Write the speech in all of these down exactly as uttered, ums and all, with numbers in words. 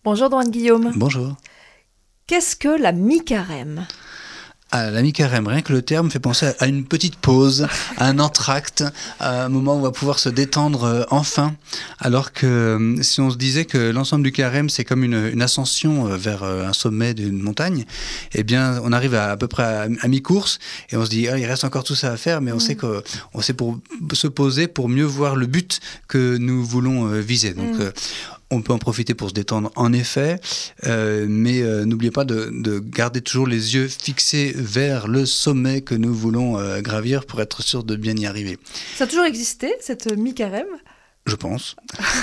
Bonjour Doine Guillaume. Bonjour. Qu'est-ce que la mi-carême ? Ah, la mi-carême, rien que le terme fait penser à une petite pause, à un entracte, à un moment où on va pouvoir se détendre euh, enfin. Alors que euh, si on se disait que l'ensemble du carême, c'est comme une, une ascension euh, vers euh, un sommet d'une montagne, eh bien, on arrive à, à peu près à, à mi-course et on se dit, ah, il reste encore tout ça à faire, mais on mmh. sait que on sait pour se poser pour mieux voir le but que nous voulons euh, viser. Donc, mmh. euh, on peut en profiter pour se détendre, en effet, euh, mais euh, n'oubliez pas de, de garder toujours les yeux fixés vers le sommet que nous voulons euh, gravir pour être sûr de bien y arriver. Ça a toujours existé, cette mi-carême ? Je pense.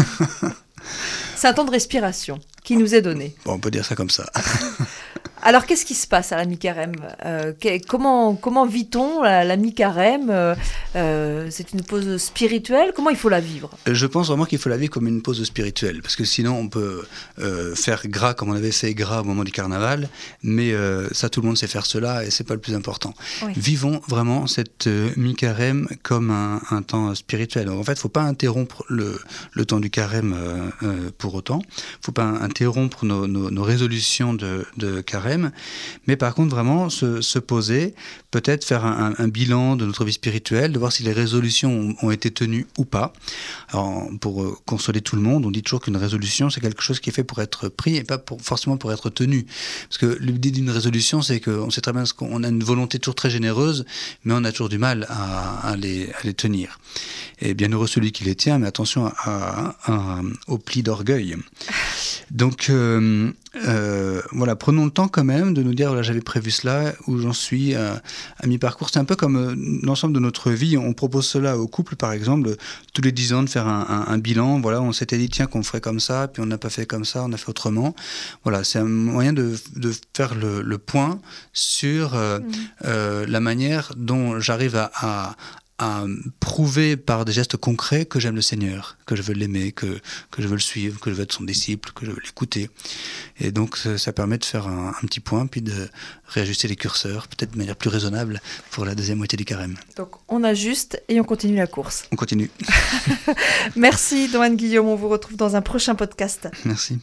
C'est un temps de respiration qui nous est donné. Bon, on peut dire ça comme ça. Alors, qu'est-ce qui se passe à la mi-carême ? euh, comment, comment vit-on la, la mi-carême ? euh, euh, C'est une pause spirituelle ? Comment il faut la vivre ? Je pense vraiment qu'il faut la vivre comme une pause spirituelle, parce que sinon on peut euh, faire gras comme on avait fait gras au moment du carnaval, mais euh, ça tout le monde sait faire cela et c'est pas le plus important. Oui. Vivons vraiment cette euh, mi-carême comme un, un temps spirituel. Donc, en fait, il ne faut pas interrompre le, le temps du carême euh, euh, pour autant. Il ne faut pas interrompre nos, nos, nos résolutions de, de carême. Mais par contre, vraiment se, se poser, peut-être faire un, un, un bilan de notre vie spirituelle, de voir si les résolutions ont, ont été tenues ou pas. Alors, pour euh, consoler tout le monde, on dit toujours qu'une résolution, c'est quelque chose qui est fait pour être pris et pas pour, forcément pour être tenu. Parce que l'idée d'une résolution, c'est qu'on sait très bien qu'on a une volonté toujours très généreuse, mais on a toujours du mal à, à, les, à les tenir. Et bienheureux celui qui les tient, mais attention à, à, à, au pli d'orgueil. Donc, euh, euh, voilà, prenons le temps quand même de nous dire, voilà, j'avais prévu cela, où j'en suis à, à mi-parcours. C'est un peu comme euh, l'ensemble de notre vie. On propose cela au couple, par exemple, tous les dix ans de faire un, un, un bilan. Voilà, on s'était dit, tiens, qu'on ferait comme ça, puis on n'a pas fait comme ça, on a fait autrement. Voilà, c'est un moyen de, de faire le, le point sur euh, mmh. euh, la manière dont j'arrive à, à à prouver par des gestes concrets que j'aime le Seigneur, que je veux l'aimer, que, que je veux le suivre, que je veux être son disciple, que je veux l'écouter. Et donc ça, ça permet de faire un, un petit point, puis de réajuster les curseurs, peut-être de manière plus raisonnable pour la deuxième moitié du carême. Donc on ajuste et on continue la course. On continue. Merci Doine Guillaume, on vous retrouve dans un prochain podcast. Merci.